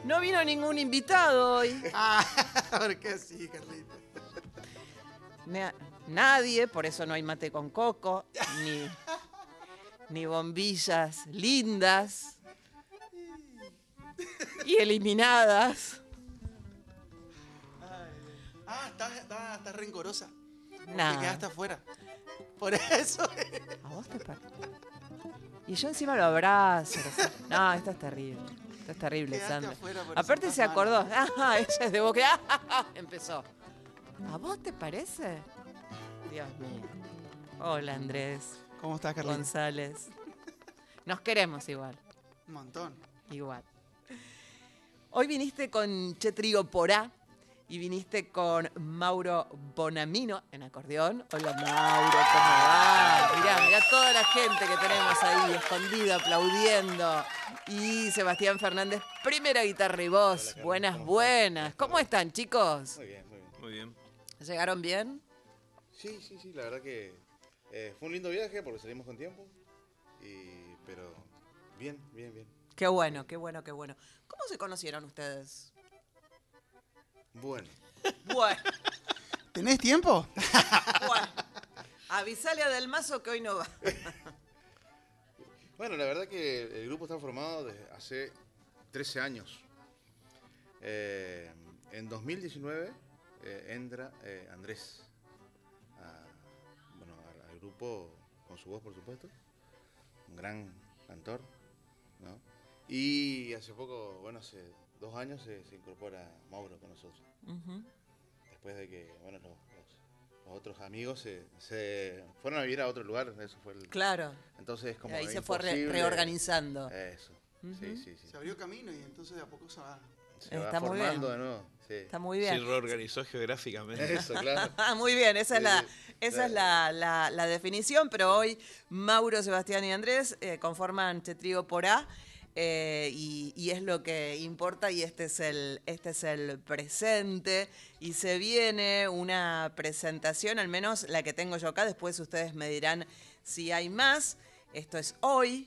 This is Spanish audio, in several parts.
No vino ningún invitado hoy. ¿Por qué sí, Carlita? Nadie, por eso no hay mate con coco, ni bombillas lindas y eliminadas. Estás rencorosa. Porque Nah. quedaste afuera. Por eso. ¿A vos te parece? Y yo encima lo abrazo. No, esto es terrible. Esto es terrible, Quedaste Sandra. afuera, por eso Aparte estás se acordó. mala. Ella es de Boca. Empezó. ¿A vos te parece? Dios mío. Hola, Andrés ¿Cómo estás, Carlita? González. Nos queremos igual. Un montón. Igual. Hoy viniste con Che Trigo Porá y viniste con Mauro Bonamino en acordeón. Hola, Mauro, ¿cómo va? Mirá toda la gente que tenemos ahí escondida aplaudiendo. Y Sebastián Fernández, primera guitarra y voz. Hola, Buenas, ¿cómo buenas. estás? ¿Cómo están, chicos? Muy bien, muy bien. Muy bien. ¿Llegaron bien? Sí, la verdad que fue un lindo viaje porque salimos con tiempo, pero bien. Qué bueno, qué bueno, qué bueno. ¿Cómo se conocieron ustedes? Bueno, Bueno, ¿Tenés tiempo? bueno. Avisale a Del Mazo que hoy no va. bueno, la verdad que el grupo está formado desde hace 13 años. En 2019 entra Andrés al grupo con su voz, por supuesto, un gran cantor, ¿no? Y hace poco, hace 2 años se incorpora Mauro con nosotros. Ujú. Después de que, los otros amigos se fueron a vivir a otro lugar, eso fue el... Claro. Entonces, como Ahí se fue imposible. reorganizando. Eso, Ujú. sí. Se abrió camino y entonces de a poco se va. Se va Está muy formando bien. de nuevo. Sí. Está muy Se bien. reorganizó geográficamente. Eso, claro. Muy bien, esa Sí, es la definición, pero hoy Mauro, Sebastián y Andrés conforman Che Trigo Porá y es lo que importa y este es el presente y se viene una presentación, al menos la que tengo yo acá, después ustedes me dirán si hay más. Esto es hoy.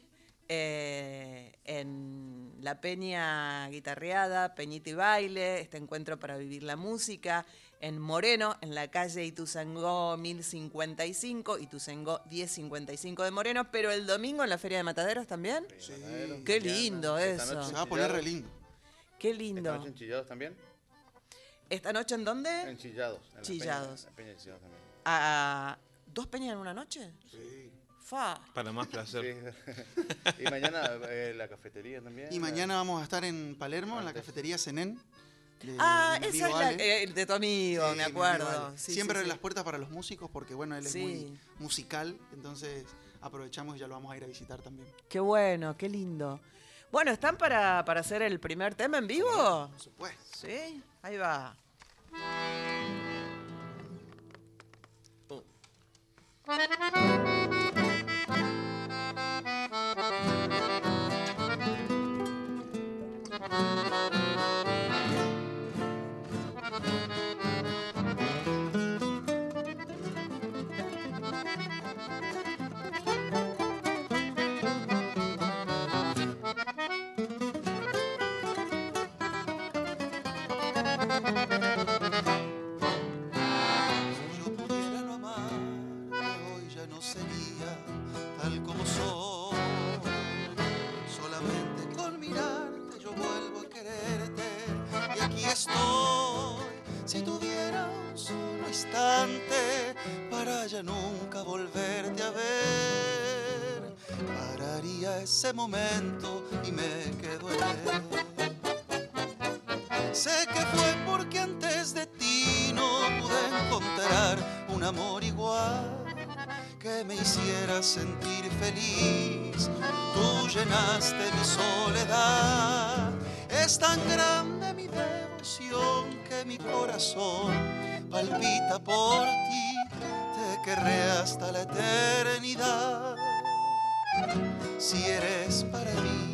En la Peña Guitarreada, Peñita y Baile, este encuentro para vivir la música, en Moreno, en la calle Ituzaingó 1055, Ituzaingó 1055 de Moreno, pero el domingo en la Feria de Mataderos también. Sí. Qué lindo Esta eso. noche Se va a poner re lindo. Qué Esta lindo. noche en Chillados también. ¿Esta noche en dónde? En Chillados. En Chillados. La Peña de Chillados también. ¿2 peñas en una noche? Sí. Fa. Para más placer. Sí. Y mañana la cafetería también. Y mañana vamos a estar en Palermo, en la cafetería Zenén. De Ah, mi esa amigo es la Ale. de tu amigo, Sí, me mi amigo acuerdo. Ale. Sí, Siempre sí, abre sí. las puertas para los músicos porque, bueno, él es Sí. muy musical. Entonces aprovechamos y ya lo vamos a ir a visitar también. Qué bueno, qué lindo. Bueno, ¿están para hacer el primer tema en vivo? Por supuesto. Sí, ahí va. Si yo pudiera no amarte, hoy ya no sería tal como soy. Solamente con mirarte yo vuelvo a quererte y aquí estoy. Si tuviera un solo instante para ya nunca volverte a ver, pararía ese momento y me quedo en él. Sé que fue porque antes de ti no pude encontrar un amor igual que me hiciera sentir feliz. Tú llenaste mi soledad. Es tan grande mi devoción que mi corazón palpita por ti. Te querré hasta la eternidad si eres para mí.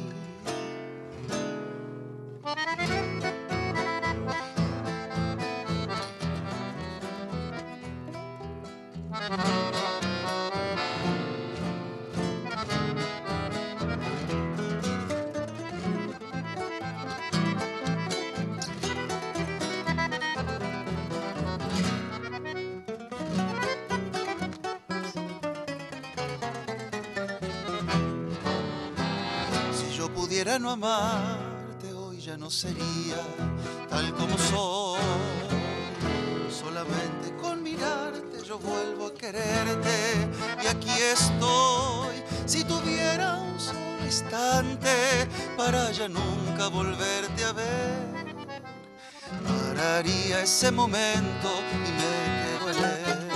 pudiera no amarte, hoy ya no sería tal como soy. Solamente con mirarte yo vuelvo a quererte y aquí estoy. Si tuviera un solo instante para ya nunca volverte a ver, pararía ese momento y me quedo en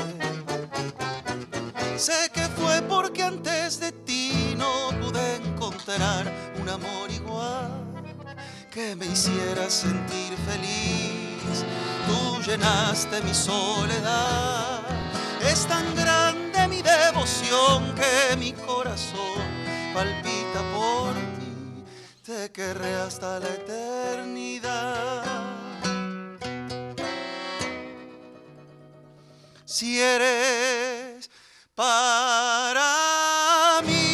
él. Sé que fue porque antes de ti no pude encontrar un amor igual que me hiciera sentir feliz. Tú llenaste mi soledad. Es tan grande mi devoción que mi corazón palpita por ti. Te querré hasta la eternidad. Si eres para mí.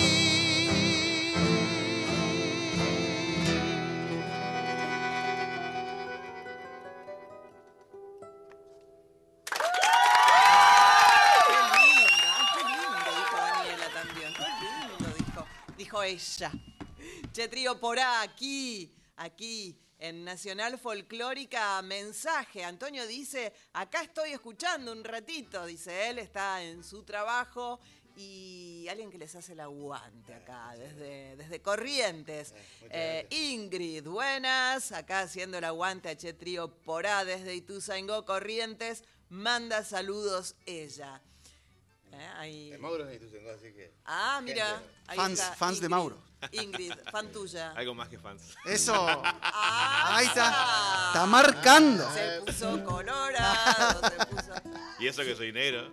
Qué lindo, dijo Daniela también. Qué lindo, dijo ella. Che, Trío Porá, aquí, en Nacional Folclórica, mensaje. Antonio dice, acá estoy escuchando un ratito, dice él, está en su trabajo y alguien que les hace el aguante acá, desde Corrientes. Ingrid, buenas, acá haciendo el aguante a Che Trío Porá desde Ituzaingó, Corrientes, manda saludos ella. Ahí. Mauro es de Ituzaingó, así que... Ah, mira, ahí está, Fans Ingrid, de Mauro. Ingrid, fan tuya. Algo más que fans. Eso. Ah, Ahí está. Está marcando. se puso colorado, se puso... Y eso que soy negro.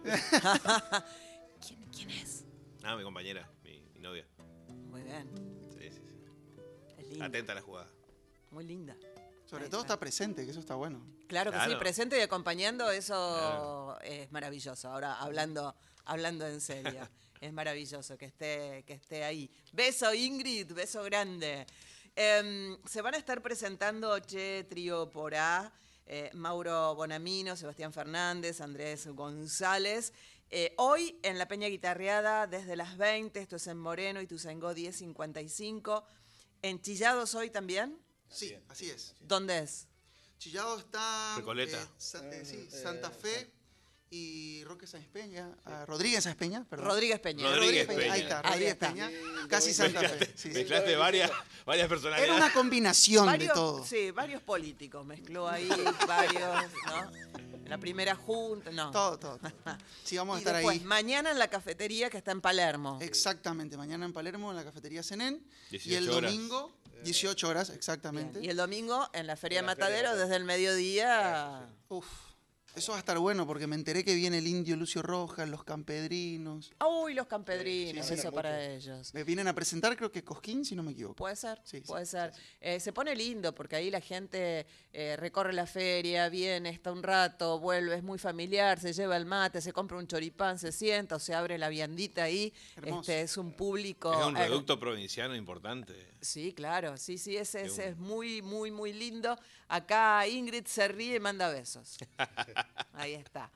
¿Quién es? Ah, mi compañera, mi novia. Muy bien, Sí. es linda. Atenta a la jugada. Muy linda. Sobre Ahí todo está presente, que eso está bueno. Claro que sí, Claro. presente y acompañando, eso Claro. es maravilloso. Ahora, hablando en serio, es maravilloso que esté ahí. Beso, Ingrid, beso grande. Se van a estar presentando Che Trío Porá, Mauro Bonamino, Sebastián Fernández, Andrés González. Hoy en la Peña Guitarreada desde las 20, esto es en Moreno, Ituzaingó 1055. ¿En Chillados hoy también? Sí, así es. ¿Dónde es? Chillado está Recoleta. Santa Fe y Roque Sáenz Peña, Rodríguez Sáenz Peña, perdón. Rodríguez Peña. Rodríguez Peña. Ahí está, Ahí Rodríguez está. Peña, casi Santa Fe. Sí, sí. Mezclaste varias personalidades. Era una combinación de todo. Sí, varios políticos, mezcló ahí varios, ¿no? En la primera junta, no. Todo. Sí, vamos a Y estar después, ahí. mañana en la cafetería que está en Palermo. Exactamente, mañana en Palermo, en la cafetería Zenén. Y 18 el horas. domingo, 18 horas, Bien. exactamente. Y el domingo en la Feria de En la Feria de Matadero Matadero. desde el mediodía. Uf, eso va a estar bueno porque me enteré que viene el indio Lucio Rojas, los campedrinos. Uy, los campedrinos, Sí, sí, eso mucho. para ellos. Me vienen a presentar, creo que Cosquín, si no me equivoco. Puede ser, Sí, puede sí, ser. Se pone lindo porque ahí la gente recorre la feria, viene, está un rato, vuelve, es muy familiar, se lleva el mate, se compra un choripán, se sienta o se abre la viandita ahí. Hermoso. Es un público... Es un reducto provinciano importante. Sí, claro, sí, ese Qué es muy, muy, muy lindo. Acá Ingrid se ríe y manda besos. Ahí está.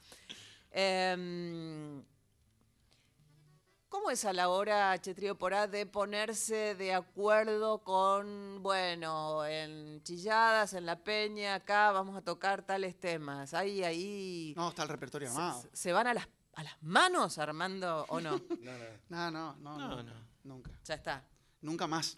¿Cómo es a la hora, Che Trío Porá, de ponerse de acuerdo con, bueno, en Chilladas, en La Peña, acá vamos a tocar tales temas? Ahí No, está el repertorio armado. ¿se van a las manos armando o no? No, nunca. Ya está. Nunca más.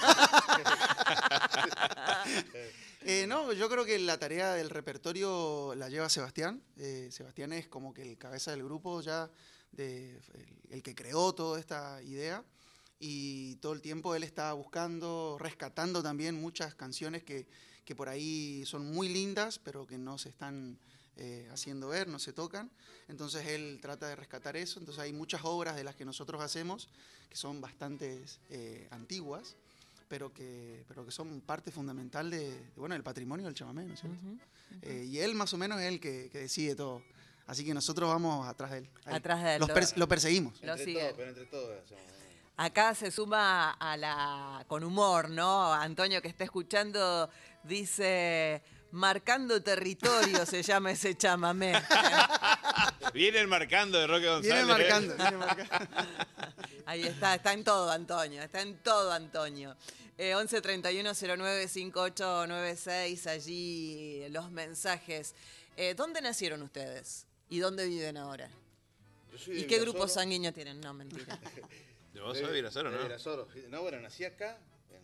No, yo creo que la tarea del repertorio la lleva Sebastián. Sebastián es como que el cabeza del grupo ya, el que creó toda esta idea. Y todo el tiempo él está buscando, rescatando también muchas canciones que por ahí son muy lindas, pero que no se están haciendo ver, no se tocan. Entonces él trata de rescatar eso. Entonces hay muchas obras de las que nosotros hacemos que son bastante antiguas, pero que son parte fundamental del patrimonio del chamamé, ¿no es cierto? Y él más o menos es el que decide todo. Así que nosotros vamos atrás de él. Ahí. Atrás de él. Lo perseguimos. Lo Entre sigue. todos, pero entre todos hacemos. Acá se suma con humor, ¿no? Antonio, que está escuchando, dice, marcando territorio se llama ese chamamé. Viene el marcando de Roque González. Viene marcando. Ahí está en todo, Antonio, está en todo, Antonio. 11 31 09 5896, allí los mensajes. ¿Dónde nacieron ustedes? ¿Y dónde viven ahora? Yo soy de ¿Y qué Virasoro. grupo sanguíneo tienen? No, mentira. ¿De vos sos de Virasoro, De no? Virasoro. No, bueno, nací acá,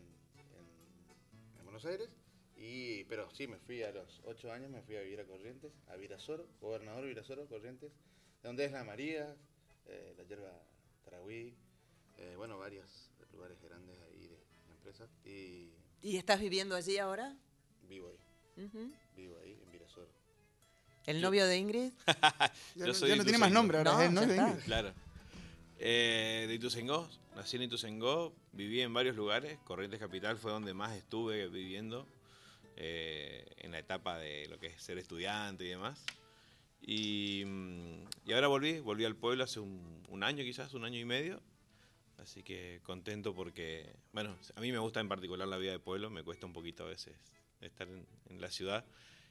en Buenos Aires, pero sí, me fui a los 8 años, me fui a vivir a Corrientes, a Virasoro, Gobernador Virasoro, Corrientes, de donde es la María, la yerba Taragüí, bueno, varios lugares grandes ahí de empresas, y ¿Y estás viviendo allí ahora? vivo ahí, Ujú. vivo ahí, en Virasoro. ¿El novio de Ingrid? Yo soy Ya de no tiene más Ituzaingó. nombre ahora, No, es el ya novio de está. Ingrid. Claro. De Ituzaingó, nací en Ituzaingó, viví en varios lugares. Corrientes Capital fue donde más estuve viviendo en la etapa de lo que es ser estudiante y demás. Y ahora volví al pueblo hace un año quizás, un año y medio. Así que contento porque, bueno, a mí me gusta en particular la vida de pueblo, me cuesta un poquito a veces estar en la ciudad.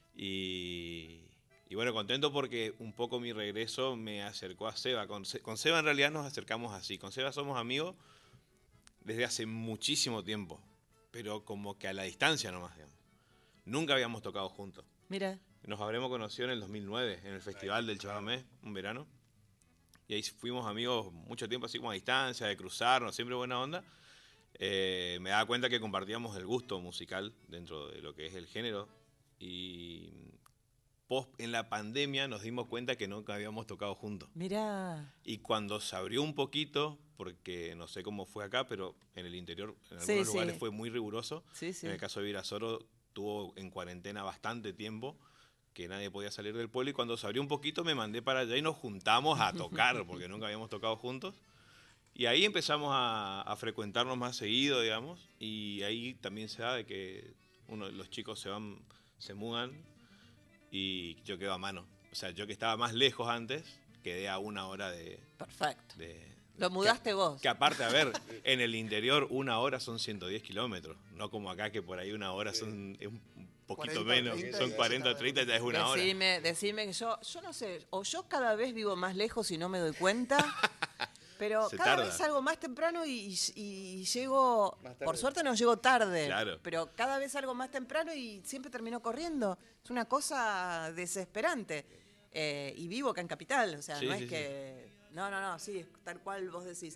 Y bueno, contento porque un poco mi regreso me acercó a Seba. Con Seba en realidad nos acercamos así. Con Seba somos amigos desde hace muchísimo tiempo, pero como que a la distancia nomás, digamos. Nunca habíamos tocado juntos. Mira. Nos habremos conocido en el 2009, en el Festival del Chamamé, un verano. Y ahí fuimos amigos mucho tiempo, así como a distancia, de cruzarnos, siempre buena onda. Me daba cuenta que compartíamos el gusto musical dentro de lo que es el género. Y en la pandemia nos dimos cuenta que nunca habíamos tocado juntos. Mira. Y cuando se abrió un poquito, porque no sé cómo fue acá, pero en el interior, en Sí, algunos sí. lugares fue muy riguroso. Sí, sí. En el caso de Virasoro, estuvo en cuarentena bastante tiempo, que nadie podía salir del pueblo, y cuando se abrió un poquito me mandé para allá y nos juntamos a tocar, porque nunca habíamos tocado juntos. Y ahí empezamos a frecuentarnos más seguido, digamos, y ahí también se da de que los chicos se mudan y yo quedo a mano. O sea, yo que estaba más lejos antes, quedé a 1 hora Perfecto. de Lo mudaste vos. que aparte, a ver, en el interior 1 hora son 110 kilómetros, no como acá que por ahí 1 hora es un poquito 40, menos, 30, son ya 40, está. 30, ya es 1 hora. Decime que yo no sé, o yo cada vez vivo más lejos y no me doy cuenta, pero Se cada tarda. vez salgo más temprano y llego, Más tarde. por suerte no llego tarde, Claro. pero cada vez salgo más temprano y siempre termino corriendo. Es una cosa desesperante. Y vivo acá en Capital, o sea, Sí, no sí, es que... No, sí, es tal cual vos decís.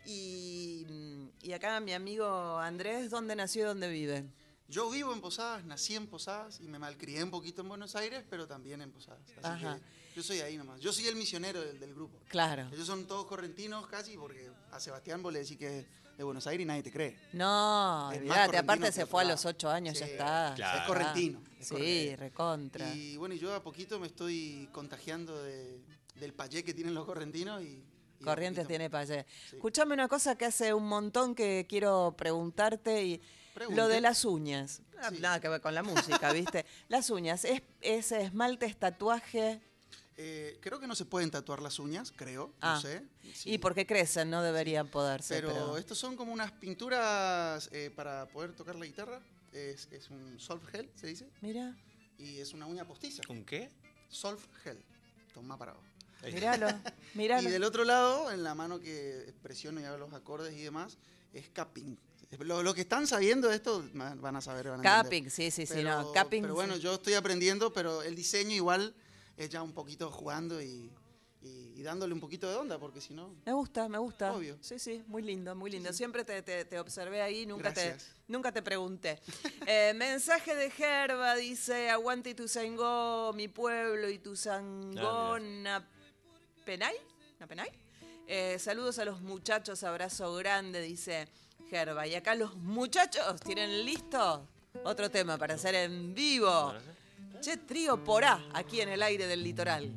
Y acá mi amigo Andrés, ¿dónde nació y dónde vive? Yo vivo en Posadas, nací en Posadas y me malcrié un poquito en Buenos Aires, pero también en Posadas. Así Ajá. que yo soy ahí nomás. Yo soy el misionero del grupo. Claro. Ellos son todos correntinos casi, porque a Sebastián vos le decís que es de Buenos Aires y nadie te cree. No, Es más olvídate, correntino aparte que se otro fue a lado. los 8 años, ya Sí, está. claro. Es correntino. es Sí, correntino. recontra. Y bueno, y yo a poquito me estoy contagiando del payé que tienen los correntinos y de a Corrientes poquito- tiene para allá. Sí. Escuchame una cosa que hace un montón que quiero preguntarte y Pregunte. lo de las uñas. Sí. Nada que ver con la música, ¿viste? Las uñas, ¿es esmalte, es tatuaje? Creo que no se pueden tatuar las uñas, creo, Ah, no sé. Sí. Y porque crecen, no deberían poderse. Pero estos son como unas pinturas para poder tocar la guitarra. Es un solf gel, se dice. Mira, Y es una uña postiza. ¿Con qué? Solf gel. Toma para abajo. míralo, míralo. Y del otro lado, en la mano que presiono y hago los acordes y demás, es capping. Lo que están sabiendo de esto van a saber. Van a entender. Capping, sí, Pero, no. Capping. pero bueno, sí. yo estoy aprendiendo, pero el diseño igual es ya un poquito jugando y dándole un poquito de onda, porque si no... Me gusta, me gusta. Obvio. Sí, muy lindo, muy lindo. Sí. Siempre te observé ahí, Gracias. nunca te pregunté. Mensaje de Gerba, dice, aguante Ituzaingó, mi pueblo, Ituzaingó, Napenay. Saludos a los muchachos, abrazo grande, dice Gerba. Y acá los muchachos tienen listo otro tema para hacer en vivo. Che, trío por A, aquí en el aire del litoral.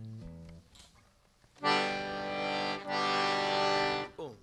Pum.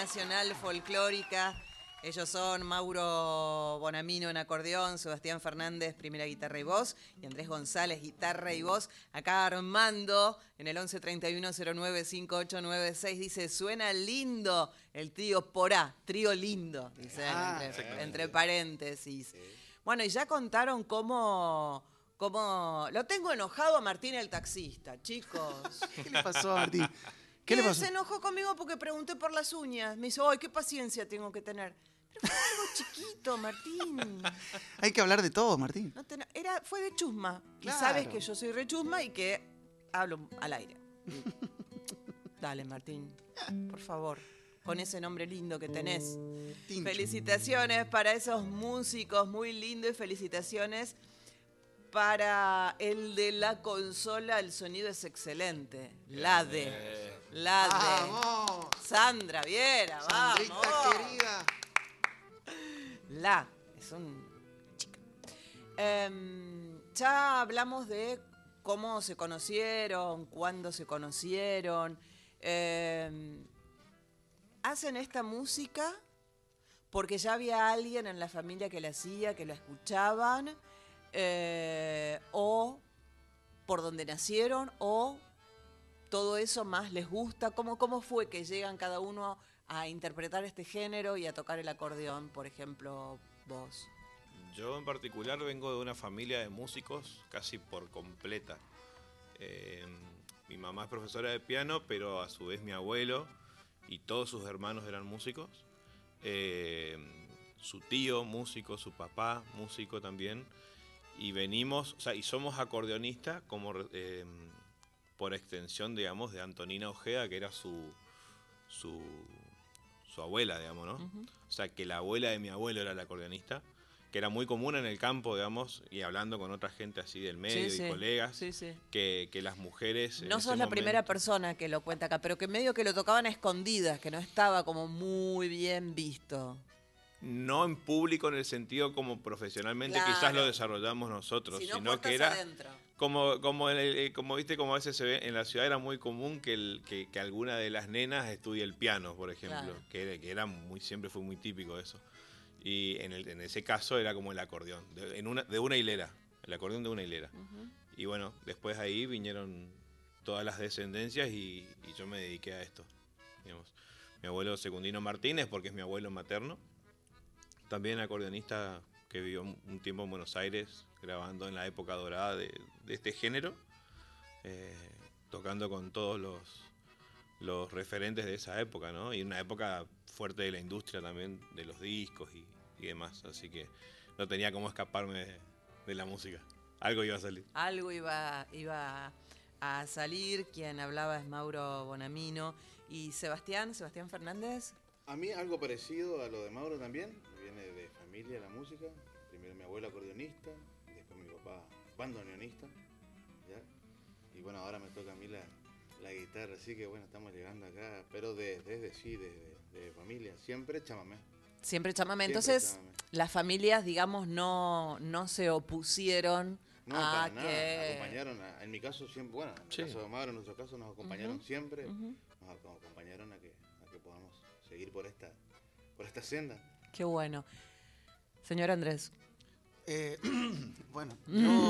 Nacional Folclórica. Ellos son Mauro Bonamino en acordeón, Sebastián Fernández, primera guitarra y voz, y Andrés González, guitarra y voz. Acá Armando, en el 11 31 09 5896, dice, suena lindo el trío Porá, trío lindo, dice entre paréntesis. Sí. Bueno, y ya contaron cómo... Lo tengo enojado a Martín el taxista, chicos. ¿Qué le pasó a Martín? ¿Qué le pasó? Se enojó conmigo porque pregunté por las uñas. Me dice, ¡ay, qué paciencia tengo que tener! Pero fue algo chiquito, Martín. Hay que hablar de todo, Martín. Fue de chusma. Claro. Y sabes que yo soy re chusma y que hablo al aire. Dale, Martín, por favor, con ese nombre lindo que tenés. Tincho. Felicitaciones para esos músicos, muy lindo, y felicitaciones para el de la consola. El sonido es excelente. La ¡Vamos! Sandra Viera, vamos. Sandrita querida. Es un chica. Ya hablamos de cómo se conocieron, cuándo se conocieron. ¿Hacen esta música porque ya había alguien en la familia que la hacía, que la escuchaban? ¿O por donde nacieron? ¿O todo eso más les gusta? ¿Cómo fue que llegan cada uno a interpretar este género y a tocar el acordeón, por ejemplo, vos? Yo en particular vengo de una familia de músicos casi por completa. Mi mamá es profesora de piano, pero a su vez mi abuelo y todos sus hermanos eran músicos. Su tío músico, su papá músico también. Y venimos, y somos acordeonistas como por extensión, digamos, de Antonina Ojeda, que era su abuela, digamos, ¿no? Uh-huh. O sea, que la abuela de mi abuelo era la acordeonista, que era muy común en el campo, digamos, y hablando con otra gente así del medio y colegas, que las mujeres... No sos la primera persona que lo cuenta acá, pero que medio que lo tocaban a escondidas, que no estaba como muy bien visto. No en público en el sentido como profesionalmente quizás lo desarrollamos nosotros, sino que era adentro. Como viste, como a veces se ve en la ciudad, era muy común que alguna de las nenas estudie el piano, por ejemplo, que era siempre fue muy típico eso. Y en ese caso era como el acordeón, de una hilera, el acordeón de una hilera. Uh-huh. Y bueno, después ahí vinieron todas las descendencias y yo me dediqué a esto. Digamos. Mi abuelo Secundino Martínez, porque es mi abuelo materno. También acordeonista que vivió un tiempo en Buenos Aires, grabando en la época dorada de este género, tocando con todos los referentes de esa época, ¿no? Y una época fuerte de la industria también, de los discos y demás. Así que no tenía cómo escaparme de la música. Algo iba a salir. Algo iba a salir. Quien hablaba es Mauro Bonamino. ¿Y Sebastián Fernández? A mí algo parecido a lo de Mauro también. Viene de familia la música. Primero mi abuelo acordeonista, después mi papá bandoneonista, ¿ya? Y bueno, ahora me toca a mí la guitarra, así que bueno, estamos llegando acá, pero desde familia, siempre chamamé. Siempre chamamé. Entonces, las familias, digamos, no se opusieron a para que... nada. Acompañaron, en mi caso siempre, bueno, en el caso de Mauro, en nuestro caso, nos acompañaron siempre, nos acompañaron a que podamos seguir por esta senda. Qué bueno. Señor Andrés. Bueno,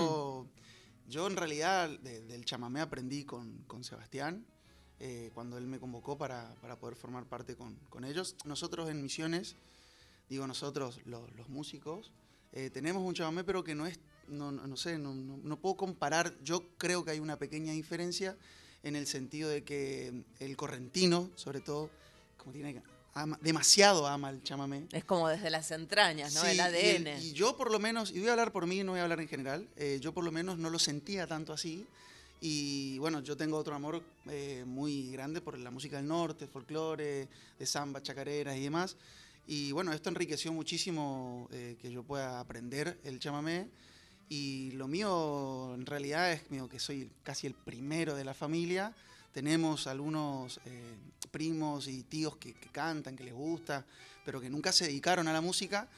yo en realidad del chamamé aprendí con Sebastián, cuando él me convocó para poder formar parte con ellos. Nosotros en Misiones, digo nosotros los músicos, tenemos un chamamé, pero que no es, no sé, no puedo comparar. Yo creo que hay una pequeña diferencia en el sentido de que el correntino, sobre todo, como demasiado ama el chamamé. Es como desde las entrañas, ¿no? Sí, el ADN. Y yo por lo menos, y voy a hablar por mí, no voy a hablar en general, yo por lo menos no lo sentía tanto así. Y bueno, yo tengo otro amor muy grande por la música del norte, folclore, de samba, chacareras y demás. Y bueno, esto enriqueció muchísimo que yo pueda aprender el chamamé. Y lo mío en realidad es que soy casi el primero de la familia. Tenemos algunos primos y tíos que cantan, que les gusta, pero que nunca se dedicaron a la música.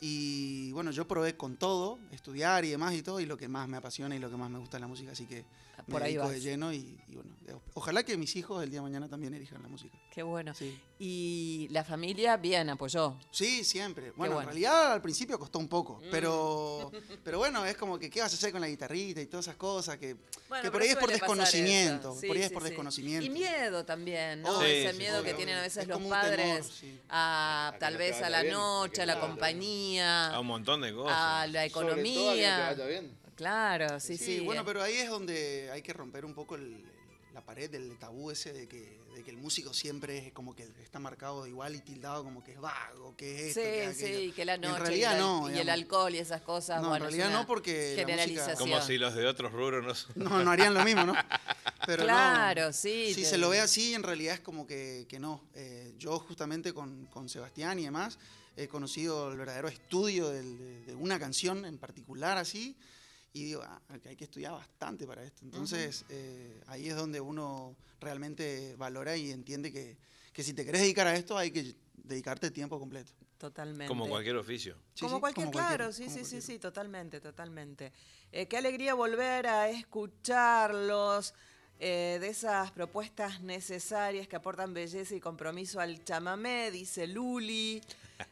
Y bueno, yo probé con todo, estudiar y demás y todo, y lo que más me apasiona y lo que más me gusta es la música, así que me Por ahí dedico vas. de lleno y bueno, ojalá que mis hijos el día de mañana también elijan la música. Qué bueno. Sí. Y la familia bien apoyó. Sí, siempre. Bueno, bueno. en realidad al principio costó un poco, pero bueno, es como que qué vas a hacer con la guitarrita y todas esas cosas que Bueno, por pero ahí es por suele pasar desconocimiento, eso. Sí, por ahí es sí, por sí. desconocimiento. Y miedo también, ¿no? Sí, Ese sí, miedo sí, que obvio. tienen a veces Es los como un padres temor, sí. a A que tal no te vez a vaya la bien, a noche, que a la no te vaya bien. compañía, A un montón de a cosas. la Sobre todo a que no te economía. vaya bien. Claro, sí, sí. Bueno, pero ahí es donde hay que romper un poco la pared del tabú ese de que el músico siempre es como que está marcado igual y tildado como que es vago, que es esto, que es Sí, aquello. sí, que la Y noche en realidad no, y el digamos. alcohol y esas cosas. No, bueno, en es realidad una no, porque la música- generalización. Como si los de otros rubros no son. No harían lo mismo, ¿no? Pero Claro, no, sí, Si te- se lo ve así, en realidad es como que no. Yo justamente con Sebastián y demás he conocido el verdadero estudio de una canción en particular así y digo, que hay que estudiar bastante para esto. Entonces ahí es donde uno realmente valora y entiende que si te querés dedicar a esto hay que dedicarte tiempo completo. Totalmente. Como cualquier oficio. Sí, Como sí, cualquier, como cualquiera, claro, sí, como sí, sí, cualquiera. sí, totalmente, totalmente. Qué alegría volver a escucharlos, de esas propuestas necesarias que aportan belleza y compromiso al chamamé, dice Luli.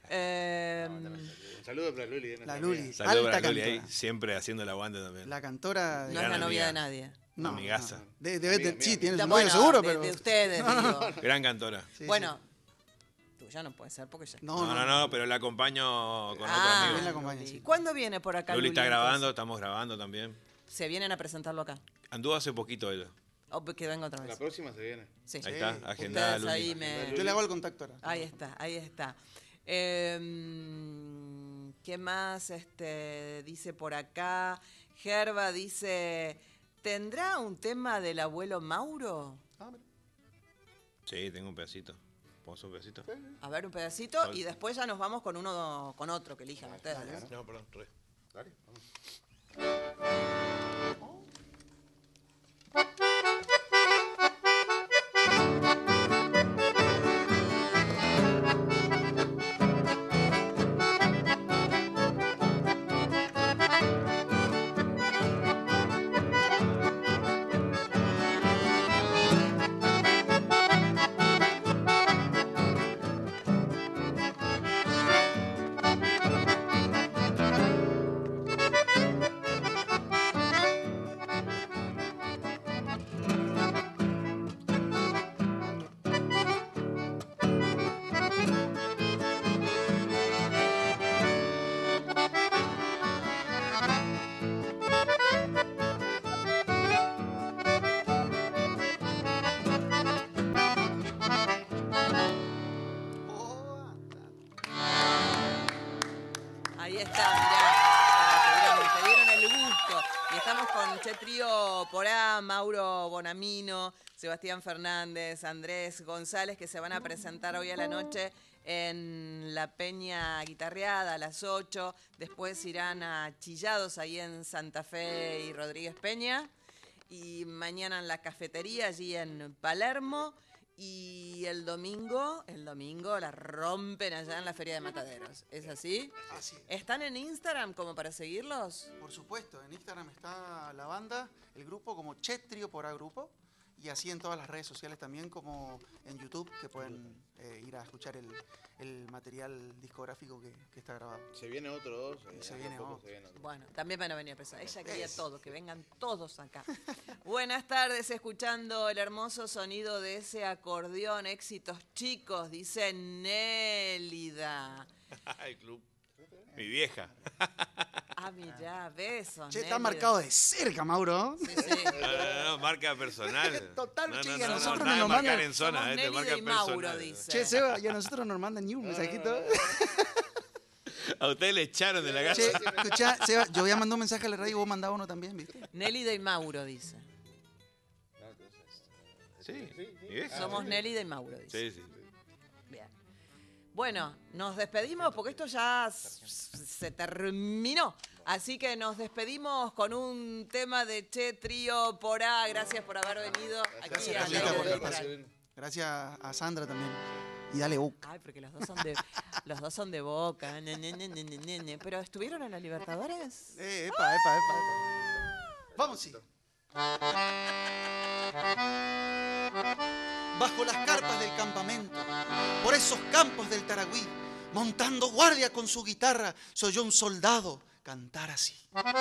Un saludo para Luli. La nuestra Luli. amiga. Saludos Alta para Luli ahí, cantora. siempre haciendo el aguante también. La cantora... No es Gran la novia amiga. de nadie. No, Amigaza. no. Debe Amiga, sí, amiga. tiene su Bueno, novio seguro, de, pero... de ustedes, digo. Gran cantora. Sí, Bueno, tuya no puede ser porque ya. No, pero la acompaño con otro también amigo. la acompaña, Luli. sí. ¿Cuándo viene por acá Luli está entonces? grabando, estamos grabando también. Se vienen a presentarlo acá. Anduvo hace poquito ella. O que venga otra La vez. próxima se viene. Sí. Ahí está, Sí. agendada Ustedes ahí Luli. me... Yo le hago el contacto ahora. Ahí está, ahí está. ¿Qué más dice por acá? Gerba dice, ¿tendrá un tema del abuelo Mauro? Sí, tengo un pedacito. ¿Puedo hacer un pedacito? A ver, un pedacito y después ya nos vamos con otro que elijan ustedes. No, perdón, Dale, vamos. Ahí está, mirá. Te dieron el gusto. Y estamos con Che Trío Porá, Mauro Bonamino, Sebastián Fernández, Andrés González, que se van a presentar hoy a la noche en la Peña Guitarreada a las 8. Después irán a Chillados, ahí en Santa Fe y Rodríguez Peña. Y mañana en la cafetería, allí en Palermo. Y el domingo la rompen allá en la Feria de Mataderos. ¿Es así? Así es. ¿Están en Instagram como para seguirlos? Por supuesto, en Instagram está la banda, el grupo como Che Trío Porá Grupo, y así en todas las redes sociales también como en YouTube, que pueden ir a escuchar el material discográfico que está grabado. Se viene otro dos. Se hace viene poco otro. se viene otro. Bueno, también van a venir a pensar. Ella quería Eso. todo, que vengan todos acá. Buenas tardes, escuchando el hermoso sonido de ese acordeón. Éxitos chicos, dice Nélida. El club. Mi vieja. Ah, mirá, besos. Che, está Nélida. marcado de cerca, Mauro. Sí, sí. No, marca personal. Total, no, che, no, y a no, nosotros no, nos nada de mandan- marcar en zona, Somos te Nélida marca y Mauro, personal. dice. Che, Seba, y a nosotros nos mandan ni un mensajito. A ustedes le echaron de la casa. Che, escuchá, Seba, yo voy a mandar un mensaje a la radio y vos mandás uno también, ¿viste? Nélida y Mauro, dice. No, entonces, Sí, mi vieja. Somos Nélida y Mauro, dice. Sí, sí. Bien. Bueno, nos despedimos porque esto ya se terminó. Así que nos despedimos con un tema de Che Trío Porá. Gracias por haber venido aquí Gracias, a Lolita, la por Aire el espacio. Litoral. Gracias a Sandra también. y dale Boca. Ay, porque los dos son de Boca. Pero ¿estuvieron en la Libertadores? Epa. Vamos, sí. Bajo las carpas del campamento, por esos campos del Taragüí, montando guardia con su guitarra, se oyó un soldado cantar así.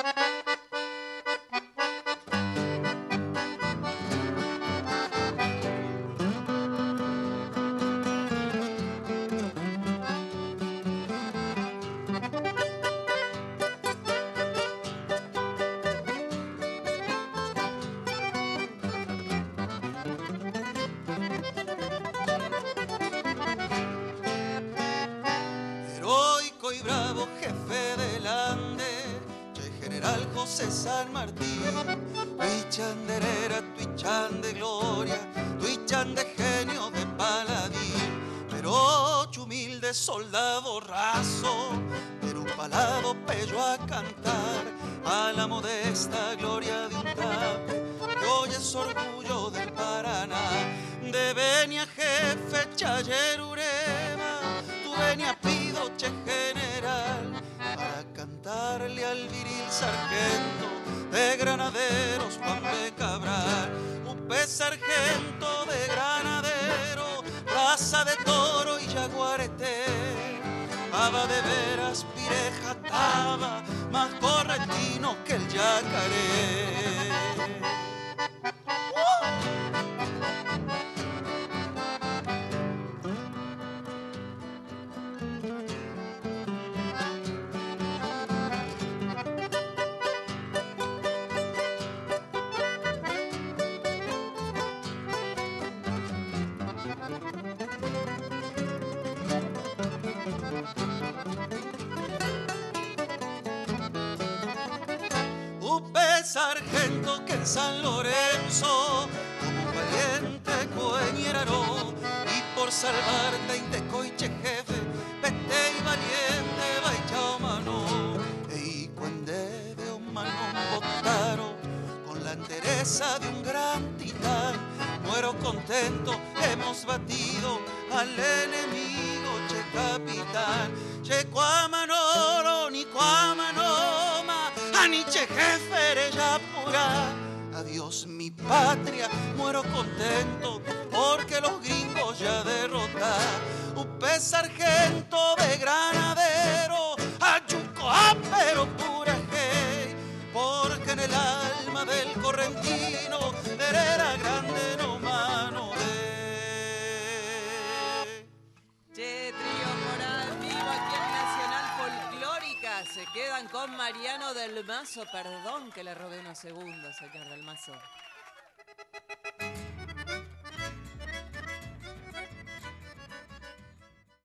Heroico y bravo jefe del Ande, che general José San Martín, tuichan de herera, tuichan de gloria, tuichan de genio de paladín, pero humilde soldado raso, pero un palado pello a cantar a la modesta gloria de un tape, que hoy es orgullo del Paraná, de venia jefe Chayerurema, tu venia pido che general, para cantarle al viril sargento de granaderos Juan B. Cabral, upe sargento de granadero, plaza de toro y yaguareté, aba de veras pireja taba, más correntino que el yacaré. Upe sargento que en San Lorenzo, como un valiente cueñeraro, y por salvarte intecoiche jefe, vete y valiente vaya mano, y cuende de un mano botaro, con la entereza de un gran titán, muero contento, hemos batido al enemigo, che capitán, che cuamanoro ni cuamanoma, aniche jefe eres pura. Adiós mi patria, muero contento porque los gringos ya derrotaron. Upe sargento de granadero, ayuco pero pura hey, porque en el alma del correntino era grande no mano de. Che, trío moral vivo aquí en Nacional Folclórica. Se quedan con Mariano del Mazo. Perdón que le robé unos segundos, señor del Mazo.